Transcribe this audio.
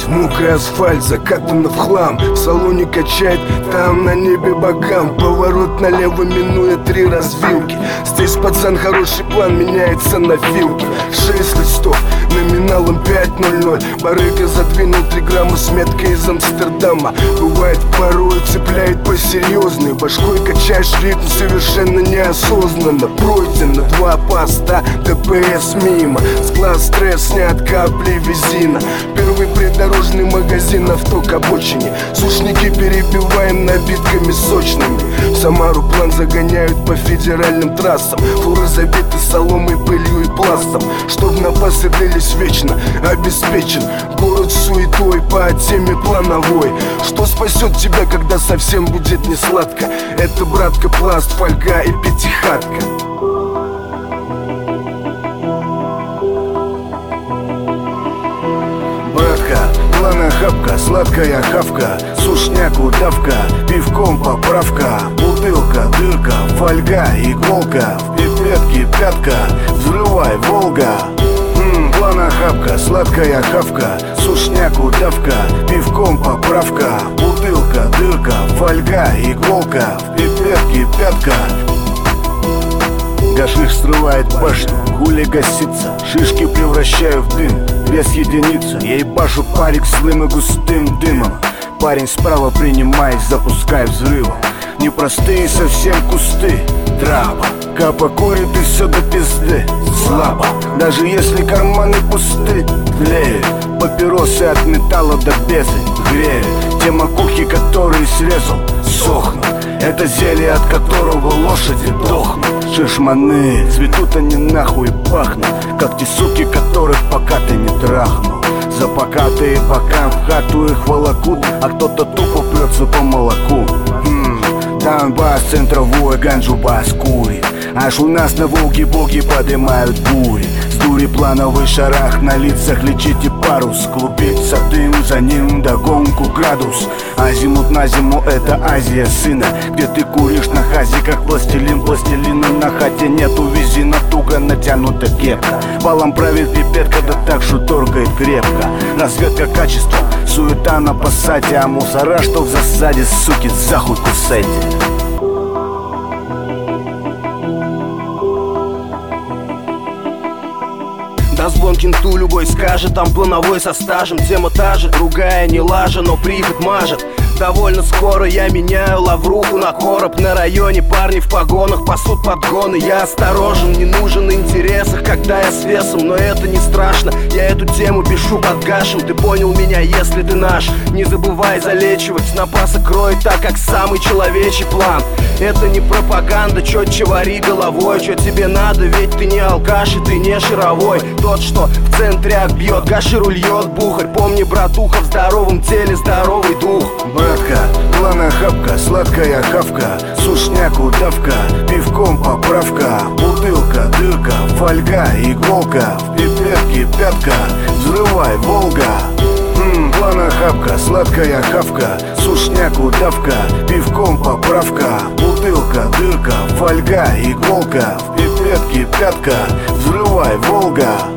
мокрый асфальт, закатан в хлам. В салоне качает, там на небе богам. Поворот налево, минуя 3 развилки. Здесь, пацан, хороший план меняется на филке. 6 листов, номиналом 5:00. Барыга задвинул 3 грамма с меткой из Амстердама. Бывает порой цепляет посерьезнее. Башкой качаешь ритм совершенно неосознанно. Пройдено 2 поста, ДПС мимо. С глаз стресс снят капли визина. Первый придорожный магазин, авто к обочине. Сушники перебиваем набитками сочными. В Самару план загоняют по федеральным трассам. Фуры забиты соломой, пылью и пластом. Чтоб напасы длились вечно, обеспечен город суетой по теме плановой. Что спасет тебя, когда совсем будет не сладко? Это, братка, пласт, фольга и пятихатка. Братка, плана хапка, сладкая хавка, сушняк, удавка, пивком поправка, бутылка, дырка, фольга, иголка, в пипетке пятка, взрывай, Волга. Плана хапка, сладкая хавка, сушняк, удавка, пивком поправка, бутылка, дырка, фольга, иголка, в пипетке пятка. Гашиш срывает башню, гули гасится, шишки превращаю в дым, без единицы. Я ебашу парик злым и густым дымом. Парень справа принимает, запускай взрыв. Непростые совсем кусты, трава. Капа курит и все до пизды, слабо. Даже если карманы пусты, тлеют папиросы от металла до безы, греют те макухи, которые срезал, сохнут. Это зелье, от которого лошади дохнут. Шишманы, цветут они нахуй и пахнут, как те суки, которых пока ты не трахнул. За покатые бока в хату их волокут, а кто-то тупо прется по молоку. Там бас, центровой ганджу бас курит. Аж у нас на Волге боги поднимают бури. С дури плановый шарах, на лицах лечите парус. Клубится дым, за ним догонку градус. Азимут на зиму, это Азия, сына. Где ты куришь на хазе, как пластилин. Пластилина на хате нету, визина туго натянута кепка. Балом правит пипетка, да так, что торгает крепко. Разведка качества, суета на пассате. А мусора, что в засаде, суки, захуй кусайте. Дозвон кенту любой скажет, там плановой со стажем. Тема та же, другая не лажа, но приход мажет. Довольно скоро я меняю лавруху на короб. На районе парни в погонах пасут подгоны. Я осторожен, не нужен интересах, когда я с весом. Но это не страшно, я эту тему пишу под гашем. Ты понял меня, если ты наш. Не забывай залечивать, напасы кроет так, как самый человечий план. Это не пропаганда, четче вари головой. Что тебе надо, ведь ты не алкаш и ты не шаровой. Тот, что в центре бьет, гаширу льет бухарь. Помни, братуха, в здоровом теле здоровый дух. Братка, плана хапка, сладкая хавка, сушняк, удавка, пивком поправка, бутылка, дырка, фольга, иголка, в пипетке пятка, взрывай, Волга. Плана хапка, сладкая хавка, сушняк, удавка, пивком поправка, бутылка, дырка, фольга, иголка, в пипетке пятка, взрывай, Волга.